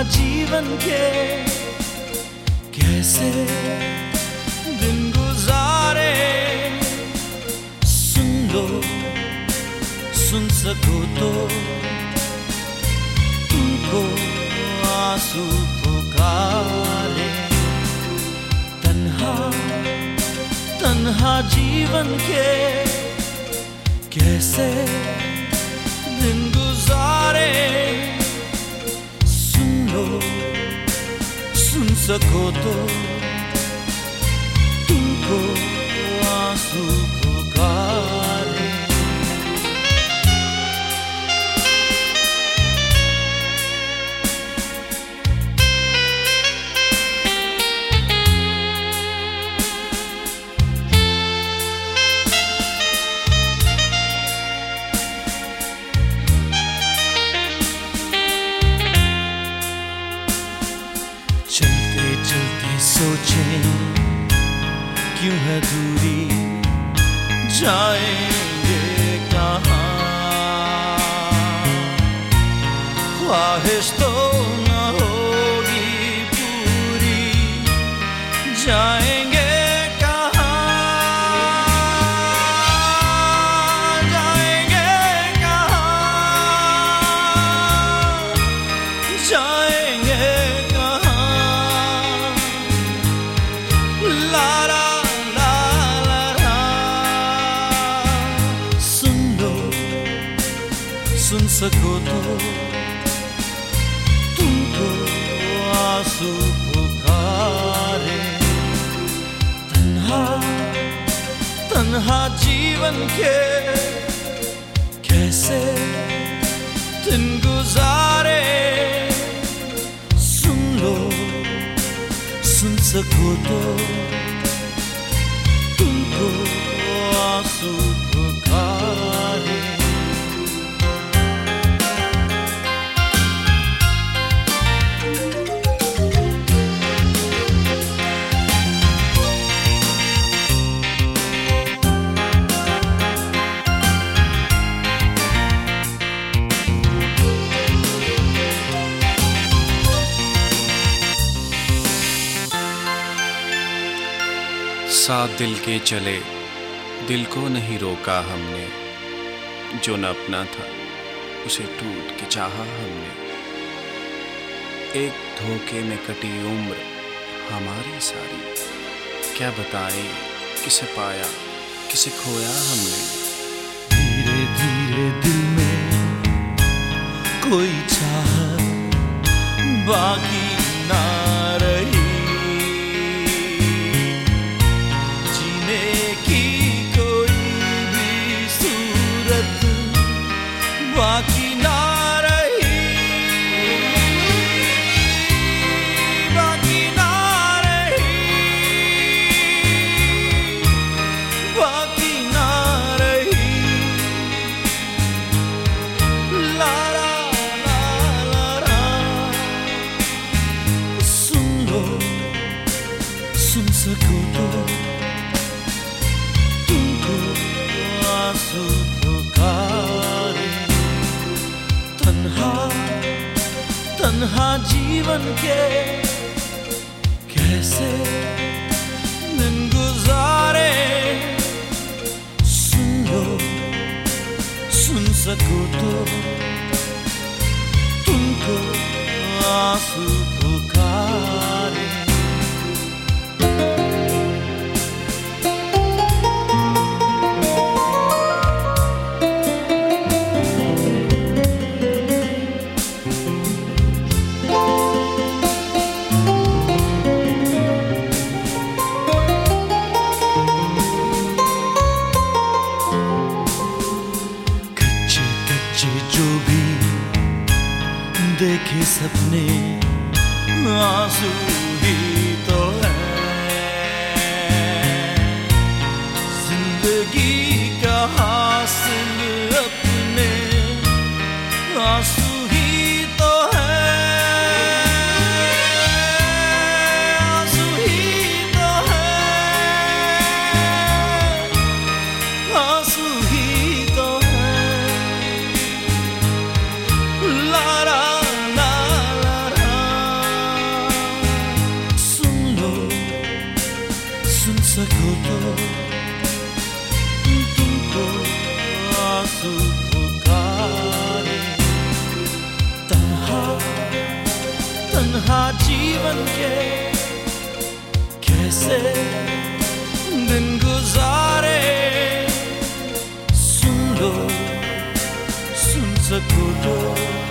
जीवन के कैसे दिन गुजारे। सुन लो, सुन सको तो तुमको आंसू पुकारे। तन्हा तन्हा जीवन के कैसे दिन गुजारे। सुन लो, सुन सको तो तुमको आंसू पुकारे। चलते चलते सोचें क्यों है दूरी, जाएंगे कहाँ। ख्वाहिश तो न होगी पूरी, जाएंगे कहाँ, जाएंगे कहाँ, जाएंगे सुन सको तो तुमको आंसू पुकारे। तन्हा तन्हा जीवन के कैसे दिन गुजारे। सुन लो, सुन सको तो तुमको आंसू पुकारे। साथ दिल के चले, दिल को नहीं रोका हमने। जो न अपना था उसे टूट के चाहा हमने। एक धोखे में कटी उम्र हमारी सारी, क्या बताएं किसे पाया किसे खोया हमने। धीरे धीरे दिल में कोई चाहत बाकी ना रही। बाकी ना रही, बाकी ना रही, बाकी ना रही। ला ला ला ला ला। सुन लो, सुन सको तो तुमको आंसू पुकारे। तन्हा जीवन के कैसे दिन गुजारे। सुन लो, सुन सको तो तुमको आंसू पुकारे। जो भी देखे सपने आंसू ही तो है। जिंदगी का हासिल अपने आंसू ही तो है। आंसू ही तो है, आंसू ही तो है। ला ला ला ला ला। सको तो तुमको आंसू पुकारे। तन्हा तन्हा जीवन के कैसे दिन गुजारे। सुन लो, सुन सको तो